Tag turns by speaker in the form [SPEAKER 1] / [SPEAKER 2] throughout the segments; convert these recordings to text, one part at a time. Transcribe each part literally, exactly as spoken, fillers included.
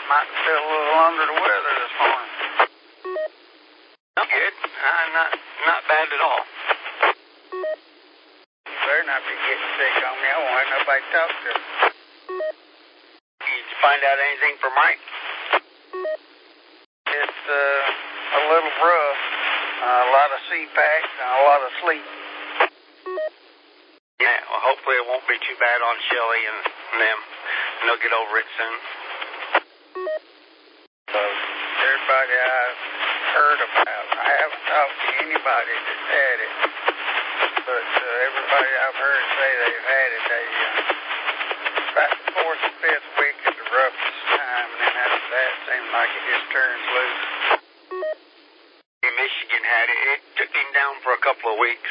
[SPEAKER 1] might feel a little under the weather this morning.
[SPEAKER 2] I'm good. Uh, not not bad at all.
[SPEAKER 1] You better not be getting sick on me. I won't have nobody to talk to.
[SPEAKER 2] Did you find out anything from Mike?
[SPEAKER 1] It's uh, a little rough. Uh, a lot of C PAC and a lot of sleep.
[SPEAKER 2] Yeah, well, hopefully it won't be too bad on Shelly and, and them. And they'll get over it soon.
[SPEAKER 1] So, everybody I've heard about, I haven't talked to anybody that's had it, but uh, everybody I've heard say they've had it, they, uh, about the fourth and fifth week is the roughest time, and then after that, it seems like it just turns loose.
[SPEAKER 2] Michigan had it. It took him down for a couple of weeks.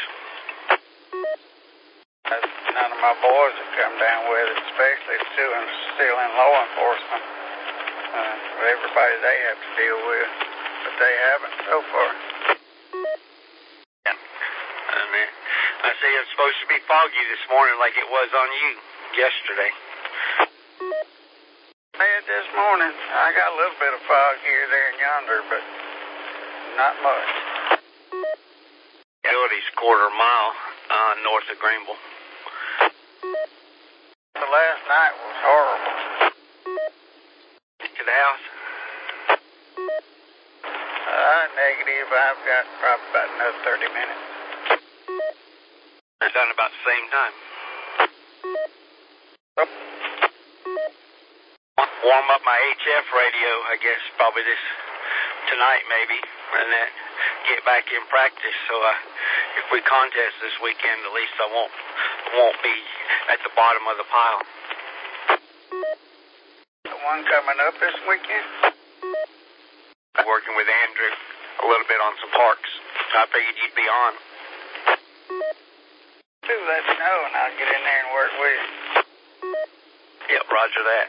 [SPEAKER 1] Uh, none of my boys have come down with it, especially still in, still in law enforcement. Uh, everybody they have to deal with, but they haven't so far.
[SPEAKER 2] Yeah. And uh, I say it's supposed to be foggy this morning like it was on you yesterday.
[SPEAKER 1] Yeah, this morning, I got a little bit of fog here, there, and yonder, but not much.
[SPEAKER 2] Utility's quarter mile uh, north of Greenville.
[SPEAKER 1] The last night was horrible.
[SPEAKER 2] To the house?
[SPEAKER 1] Uh, negative. I've got probably about another thirty minutes.
[SPEAKER 2] It's done about the same time.
[SPEAKER 1] Oh.
[SPEAKER 2] Warm up my H F radio, I guess, probably this tonight maybe, and then get back in practice. So uh, if we contest this weekend, at least I won't won't be at the bottom of the pile.
[SPEAKER 1] The one coming up this weekend?
[SPEAKER 2] I'm working with Andrew a little bit on some parks. So I figured you'd be on.
[SPEAKER 1] Do let me know, and I'll get in there and work with you.
[SPEAKER 2] Yep, roger that.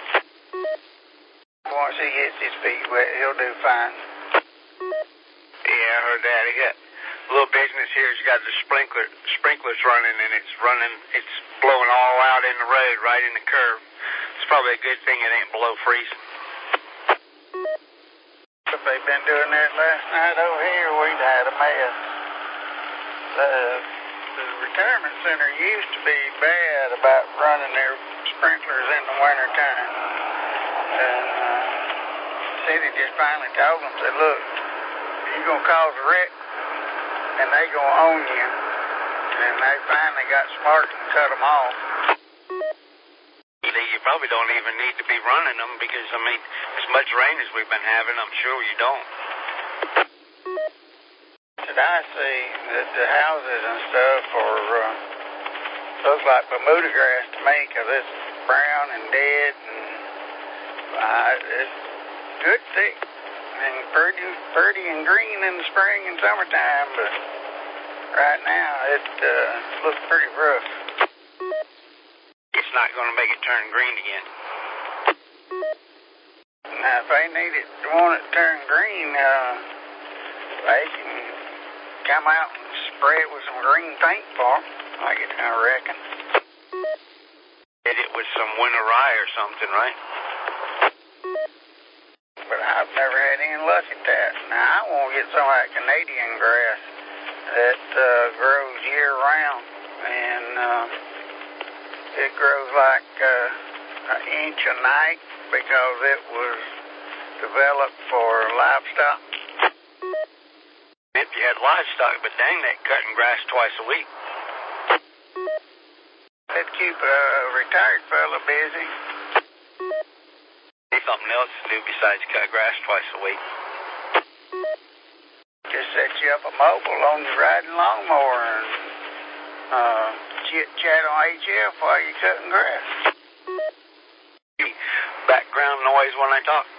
[SPEAKER 1] Once he gets his feet wet, he'll do fine.
[SPEAKER 2] Yeah, I heard that. He got a little business here. He's got the sprinkler sprinklers running, and it's running. It's blowing all out in the road, right in the curb. It's probably a good thing it ain't below freezing.
[SPEAKER 1] If they'd been doing that last night over here, we'd had a mess. The, the retirement center used to be bad about running their sprinklers in the wintertime. And uh, the city just finally told them, said, look, you're going to cause a wreck, and they going to own you. And they finally got smart and cut them off.
[SPEAKER 2] You probably don't even need to be running them because, I mean, as much rain as we've been having, I'm sure you don't.
[SPEAKER 1] Did I see that the houses and stuff are, uh, looks like Bermuda grass to me because it's brown and dead and uh, it's good thick and pretty, pretty and green in the spring and summertime, but right now it uh, looks pretty rough.
[SPEAKER 2] It's not going to make it turn green again.
[SPEAKER 1] Now, if they need it, want it to turn green, uh, they can come out and spray it with some green paint for them, I get, I reckon.
[SPEAKER 2] Hit it with some winter rye or something, right?
[SPEAKER 1] But I've never had any luck at that. Now, I want to get some of that Canadian grass that uh, grows year-round, and uh, it grows like uh, an inch a night because it was developed for livestock.
[SPEAKER 2] If you had livestock, but dang that cutting grass twice a week.
[SPEAKER 1] It'd keep a retired fella busy.
[SPEAKER 2] Need something else to do besides cut grass twice a week.
[SPEAKER 1] Just set you up a mobile on your riding lawnmower and uh, chit-chat on H F while you're cutting grass.
[SPEAKER 2] Background noise when I talk.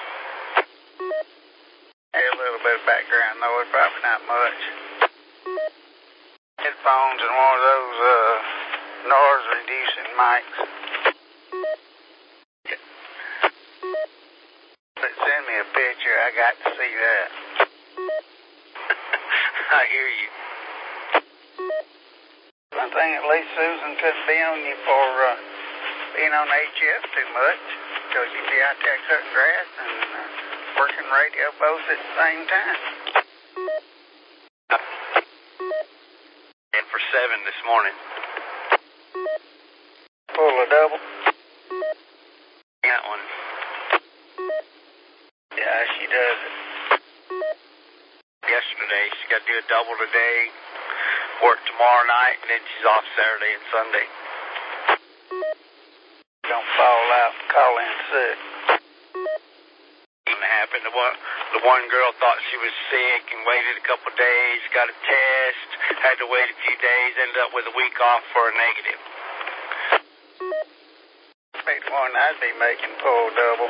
[SPEAKER 1] Hey, a little bit of background noise, probably not much. Headphones and one of those uh, noise-reducing mics. But send me a picture. I got to see that.
[SPEAKER 2] I hear you.
[SPEAKER 1] One thing, at least Susan couldn't be on you for uh, being on H F too much. because you'd be out there cutting grass and uh, working radio both at the same time.
[SPEAKER 2] And for seven this morning.
[SPEAKER 1] Pull a double.
[SPEAKER 2] That one.
[SPEAKER 1] Yeah, she does it.
[SPEAKER 2] Yesterday, she got to do a double today, work tomorrow night, and then she's off Saturday and Sunday.
[SPEAKER 1] Don't fall out and call in sick.
[SPEAKER 2] It happened. The one, the one girl thought she was sick and waited a couple of days, got a test, had to wait a few days, ended up with a week off for a negative.
[SPEAKER 1] Be the one I'd be making pull double.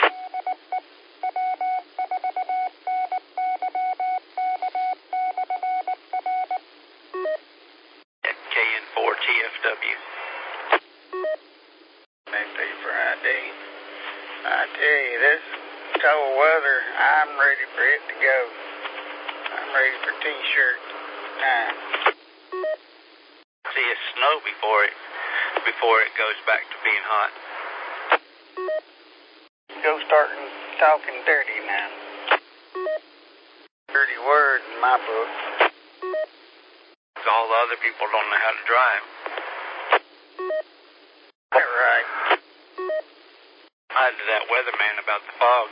[SPEAKER 2] K N four T F W.
[SPEAKER 1] Thank you for I D. I tell you, this cold weather, I'm ready for it to go. I'm ready for t-shirt time.
[SPEAKER 2] See it snow before it before it goes back to being hot.
[SPEAKER 1] Go starting talking dirty now. Dirty word in my book.
[SPEAKER 2] All the other people don't know how to drive.
[SPEAKER 1] That's right.
[SPEAKER 2] I had to that weatherman about the fog.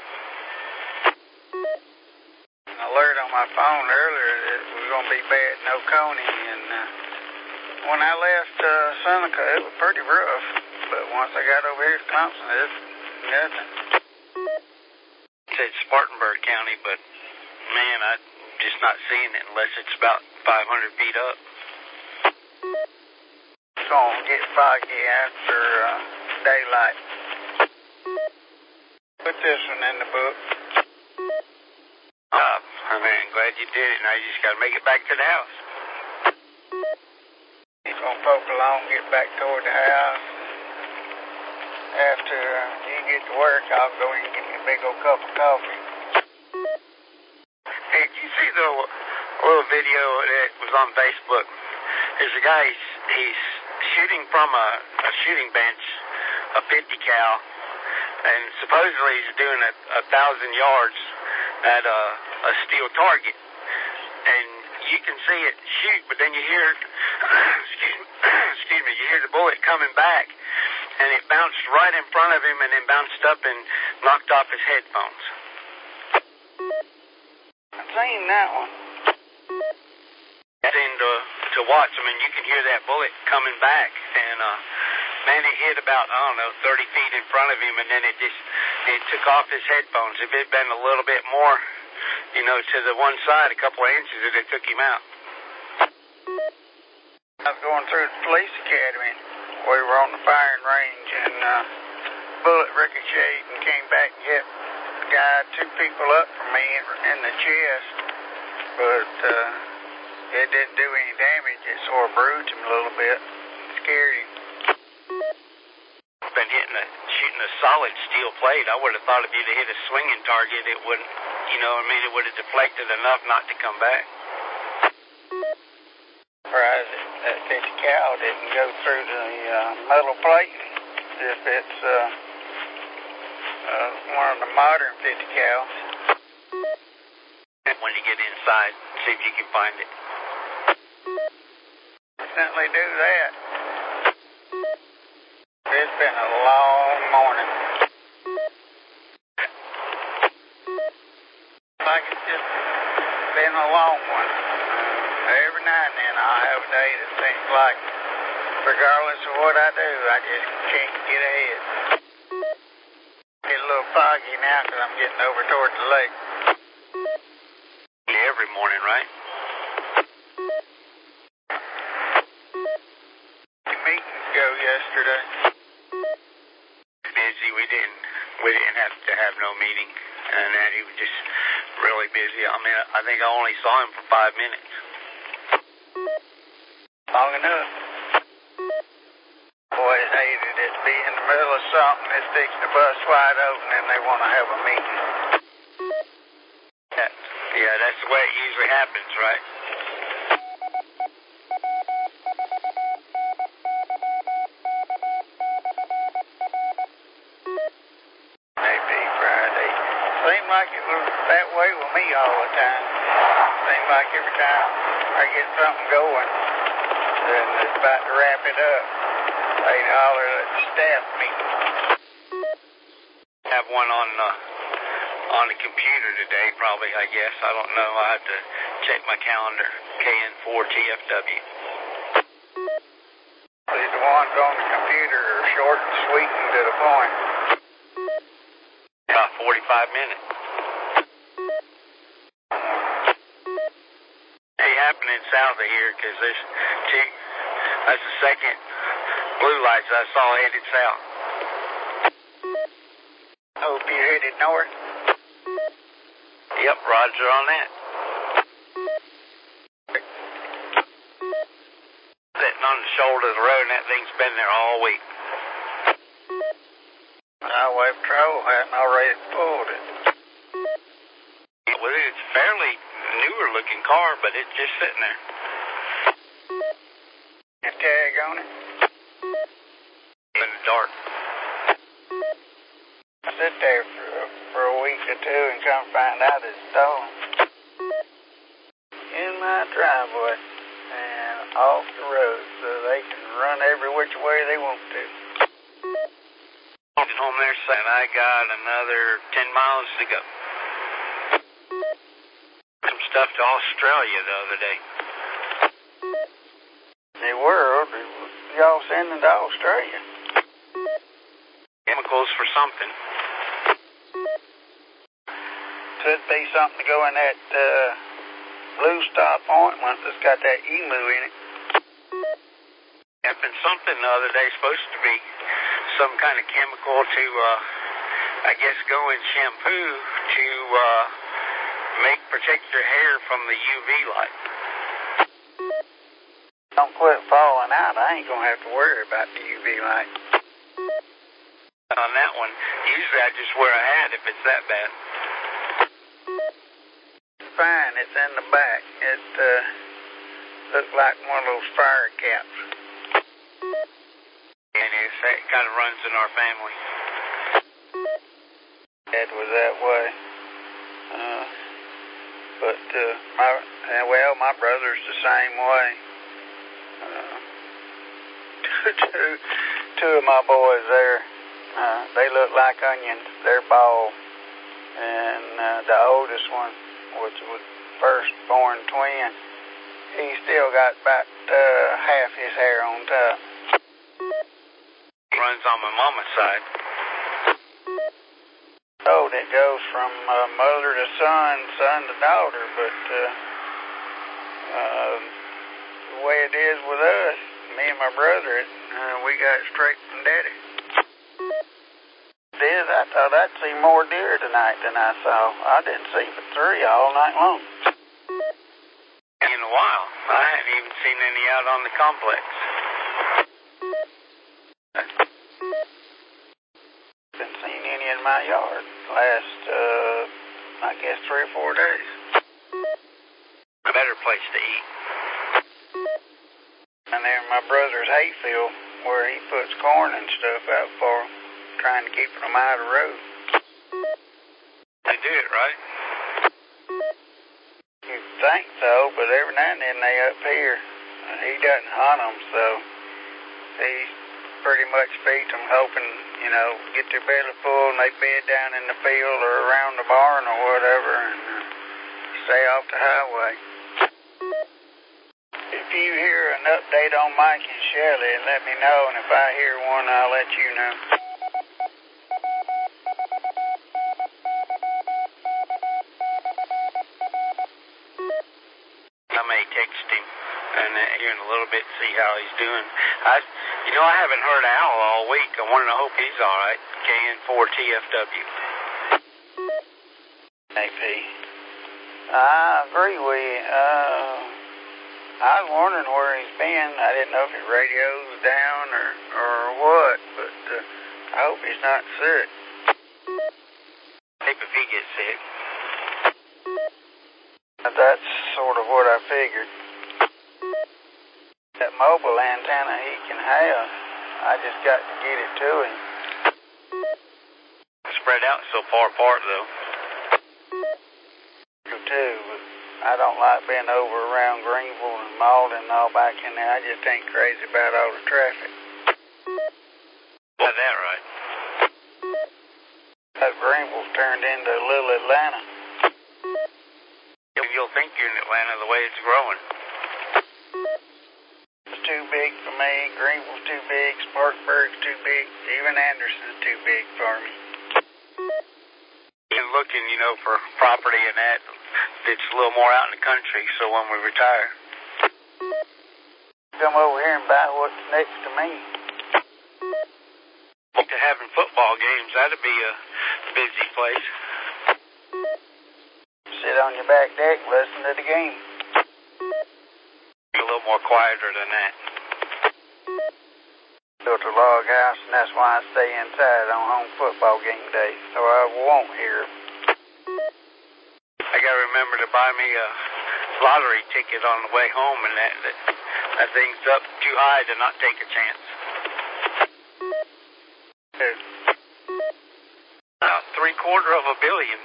[SPEAKER 1] An alert on my phone earlier that it was going to be bad in Oconee, and uh, when I left uh, Seneca, it was pretty rough. But once I got over here to Clemson, it's nothing.
[SPEAKER 2] It said Spartanburg County, but man, I'm just not seeing it unless it's about five hundred feet up.
[SPEAKER 1] It's going to get foggy after uh, daylight. Put this one in the book.
[SPEAKER 2] Oh, I mean, glad you did it. Now you just got to make it back to the house.
[SPEAKER 1] He's going to poke along, get back toward the house. After uh, you get to work, I'll go in and get me a big old cup of coffee.
[SPEAKER 2] Hey, did you see the little video that was on Facebook? There's a guy, he's, he's shooting from a, a shooting bench, a fifty cal, and supposedly he's doing a, a thousand yards at a, a steel target. And you can see it shoot, but then you hear, excuse me, excuse me, you hear the bullet coming back, and it bounced right in front of him and then bounced up and knocked off his headphones.
[SPEAKER 1] I've seen that one.
[SPEAKER 2] And to, to watch, I mean, you can hear that bullet coming back, and uh, man, it hit about, I don't know, thirty feet in front of him, and then it just, it took off his headphones. If it had been a little bit more, you know, to the one side, a couple of inches, it had took him out.
[SPEAKER 1] I was going through the police academy. We were on the firing range, and uh, bullet ricocheted and came back and hit the guy two people up from me in the chest, but uh, it didn't do any damage. It sort of bruised him a little bit, scared him.
[SPEAKER 2] Been hitting a, shooting a solid steel plate. I would have thought if you'd have hit a swinging target, it wouldn't, you know, I mean, it would have deflected enough not to come back.
[SPEAKER 1] Surprised that, that fifty cal didn't go through the uh, metal plate. If it's uh, uh, one of the modern fifty cals.
[SPEAKER 2] When you get inside, see if you can find it.
[SPEAKER 1] Definitely do that. It's been a long morning. Like it's just been a long one. Every now and then I'll have a day that seems like, regardless of what I do, I just can't get ahead. Get a little foggy now because I'm getting over toward the lake.
[SPEAKER 2] Every morning, right?
[SPEAKER 1] The meetings go yesterday.
[SPEAKER 2] Busy. We didn't. We didn't have to have no meeting, and then he was just really busy. I mean, I think I only saw him for five minutes.
[SPEAKER 1] Long enough. Boys hated it to be in the middle of something that's fixing to bust wide open and they want to have a meeting.
[SPEAKER 2] Yeah, yeah, that's the way it usually happens, right?
[SPEAKER 1] Seemed like it was that way with me all the time. Seemed like every time I get something going, and it's about to wrap it up, they'd holler at the staff meeting.
[SPEAKER 2] Have one on uh, on the computer today, probably, I guess. I don't know. I have to check my calendar. K N four T F W.
[SPEAKER 1] The ones on the computer are short and sweet and to the point.
[SPEAKER 2] About forty-five minutes. They happening south of here because there's two. That's the second blue lights I saw headed south.
[SPEAKER 1] Hope you're headed north.
[SPEAKER 2] Yep, roger on that. Sitting on the shoulder of the road, and that thing's been there all week.
[SPEAKER 1] Highway Patrol hadn't already pulled it.
[SPEAKER 2] Well, it's a fairly newer looking car, but it's just sitting there.
[SPEAKER 1] A tag on it?
[SPEAKER 2] In the dark.
[SPEAKER 1] Sit there for, for a week or two and come find out it's stolen. In my driveway and off the road so they can run every which way they want to.
[SPEAKER 2] I'm home there saying I got another ten miles to go. Some stuff to Australia the other day.
[SPEAKER 1] The world, y'all sending to Australia?
[SPEAKER 2] Chemicals for something.
[SPEAKER 1] Could be something to go in that uh, blue stop ointment that's got that emu in it.
[SPEAKER 2] Happened something the other day, supposed to be some kind of chemical to, uh, I guess, go in shampoo to uh, make protect your hair from the U V light.
[SPEAKER 1] Don't quit falling out. I ain't gonna have to worry about the U V light.
[SPEAKER 2] On that one, usually I just wear a hat if it's that bad.
[SPEAKER 1] Fine, it's in the back. It uh, looks like one of those fire caps.
[SPEAKER 2] And it's, it kind of runs in our family.
[SPEAKER 1] Dad was that way. Uh, but, uh, my, well, my brother's the same way. Uh, two, two of my boys there, uh, they look like onions. They're bald. And uh, the oldest one, which was first-born twin, he still got about uh, half his hair on top.
[SPEAKER 2] Runs on my mama's side.
[SPEAKER 1] Oh, it goes from uh, mother to son, son to daughter, but uh, uh, the way it is with us, me and my brother, it, uh, we got it straight from daddy. It is, I thought I'd see more deer tonight than I saw. I didn't see but three all night long.
[SPEAKER 2] In a while. I haven't even seen any out on the complex.
[SPEAKER 1] Been seen any in my yard last, uh, I guess three or four days.
[SPEAKER 2] A better place to eat.
[SPEAKER 1] And then my brother's hayfield, where he puts corn and stuff out for them, trying to keep them out of the road.
[SPEAKER 2] They do it, right?
[SPEAKER 1] You'd think so, but every now and then they up here. Uh, he doesn't hunt them, so he pretty much feeds them, hoping, you know, get their belly full and they bed down in the field or around the barn or whatever and uh, stay off the highway. If you hear an update on Mike and Shelley, let me know, and if I hear one, I'll let you know.
[SPEAKER 2] I may text him and uh, here in a little bit see how he's doing. I, you know, I haven't heard Al all week. I wanted to hope he's all right. K N four T F W.
[SPEAKER 1] A P. I agree with you. Uh, I was wondering where he's been. I didn't know if his radio's down or, or what, but uh, I hope he's not sick.
[SPEAKER 2] Maybe if he gets sick.
[SPEAKER 1] That's sort of what I figured. That mobile antenna he can have, I just got to get it to him.
[SPEAKER 2] Spread out so far apart, though.
[SPEAKER 1] too, but I don't like being over around Greenville and Malden and all back in there. I just ain't crazy about all the traffic.
[SPEAKER 2] Got that right.
[SPEAKER 1] That Greenville's turned into little Atlanta.
[SPEAKER 2] You'll think you're in Atlanta the way it's growing.
[SPEAKER 1] It's too big for me. Greenville's too big. Spartanburg's too big. Even Anderson's too big for me.
[SPEAKER 2] Been looking, you know, for property and that that's a little more out in the country, so when we retire.
[SPEAKER 1] Come over here and buy what's next to me.
[SPEAKER 2] To having football games, that'd be a busy place.
[SPEAKER 1] Sit on your back deck and listen to the game.
[SPEAKER 2] Be a little more quieter than that.
[SPEAKER 1] Built a log house, and that's why I stay inside on home football game days, so I won't hear.
[SPEAKER 2] I gotta remember to buy me a lottery ticket on the way home, and that that, that thing's up too high to not take a chance. About three quarter of a billion.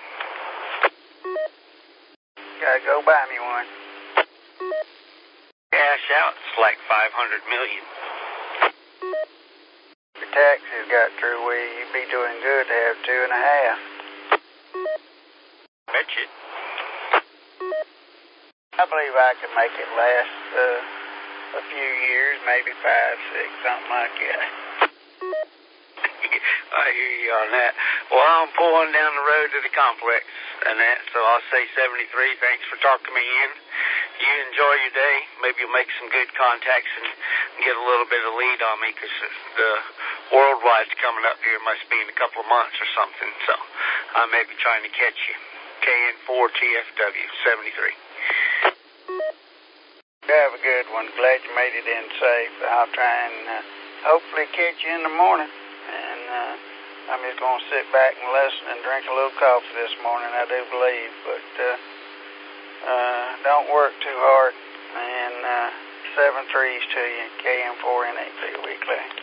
[SPEAKER 1] Gotta go buy me one.
[SPEAKER 2] Cash out, it's like five hundred million.
[SPEAKER 1] If your taxes got through with you, you'd be doing good to have two and a half.
[SPEAKER 2] Bet you.
[SPEAKER 1] I believe I could make it last uh, a few years, maybe five, six, something like that.
[SPEAKER 2] I hear you on that. Well, I'm pulling down the road to the complex and that, so I'll say seventy-three. Thanks for talking me in. You enjoy your day. Maybe you'll make some good contacts and get a little bit of lead on me, because the worldwide's coming up here. Must be in a couple of months or something, so I may be trying to catch you. K N four T F W seventy-three.
[SPEAKER 1] Have a good one. Glad you made it in safe. I'll try and uh, hopefully catch you in the morning. And uh, I'm just going to sit back and listen and drink a little coffee this morning, I do believe. But uh, uh, don't work too hard. And uh, seven threes to you, K M four N A P Weekly.